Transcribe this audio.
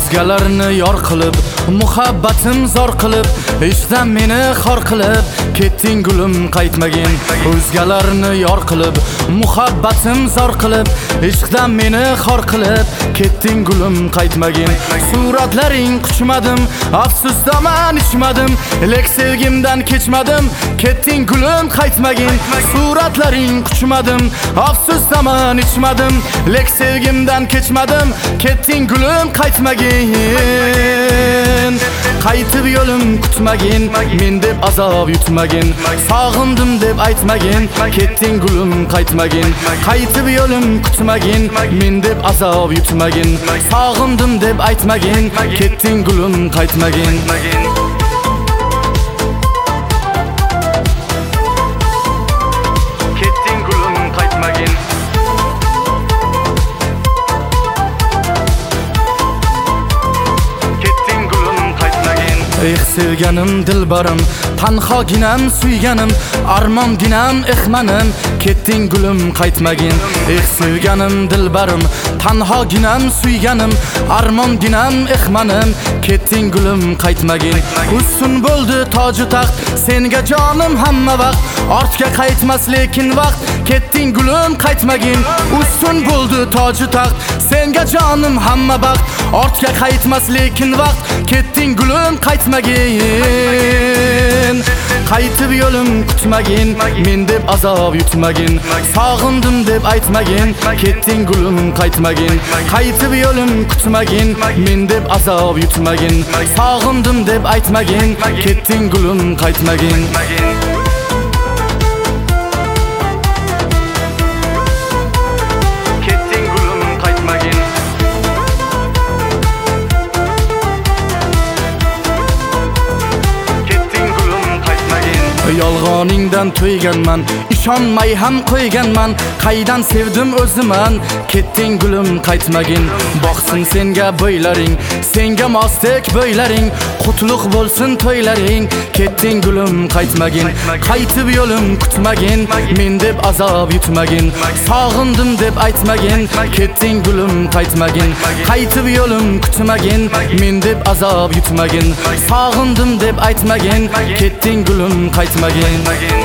o'zgalarni yor qilib, muhabbatim zor qilib, ishdan meni xor qilib, ketding gulim qaytmagin. O'zgalarni yor qilib, muhabbatim zor qilib, ishdan meni xor qilib, ketding gulim qaytmagin. Suratlaring quchmadim, afsusdaman ichmadim, lek sevgimdan kechmadim, ketding gulim qaytmagin. Suratlaring quchmadim, afsusdaman ichmadim, lek sevgimdan kechmadim, ketding gulim qaytmagin. Qaytib yo'lim kutmagin, men deb azob yutmagin, sog'indim deb aytmagin, ketding gulim qaytmagin. Qaytib yo'lim kutmagin, men deb azob yutmagin, sog'indim deb aytmagin, ketding gulim qaytmagin. Sevganim dilbarim, tanhoginam suyganim, armonginam ehmanim, ketding gulim qaytmagin. Sevganim dilbarim, tanhoginam suyganim, armonginam ehmanim, ketding gulim qaytmagin. Usun bo'ldi toji taxt, senga jonim hamma vaqt, ortga qaytmas lekin vaqt, ketding gulim qaytmagin. Usun bo'ldi toji taxt, senga jonim hamma vaqt, ortga qaytmas lekin vaqt, ketding gulim qaytmagin. Qaytib yo'lim kutmagin, men deb azob yutmagin, sog'indim deb aytmagin, ketding gulim qaytmagin. Qaytib yo'lim kutmagin, men deb azob yutmagin, sog'indim deb aytmagin, ketding gulim qaytmagin. Yolg'oningdan to'yganman, ishonmay ham qo'yganman, qaydan sevdim o'ziman, ketding gulim qaytmagin. Boqsin senga bo'ylaring, senga mostek bo'ylaring, qutlug' bo'lsin to'ylaring, ketding gulim qaytmagin. Qaytib yo'lim kutmagin, men deb azob yutmagin, sog'indim deb aytmagin, ketding gulim qaytmagin. Qaytib yo'lim kutmagin, men deb azob yutmagin, sog'indim deb aytmagin, ketding gulim qaytmagin.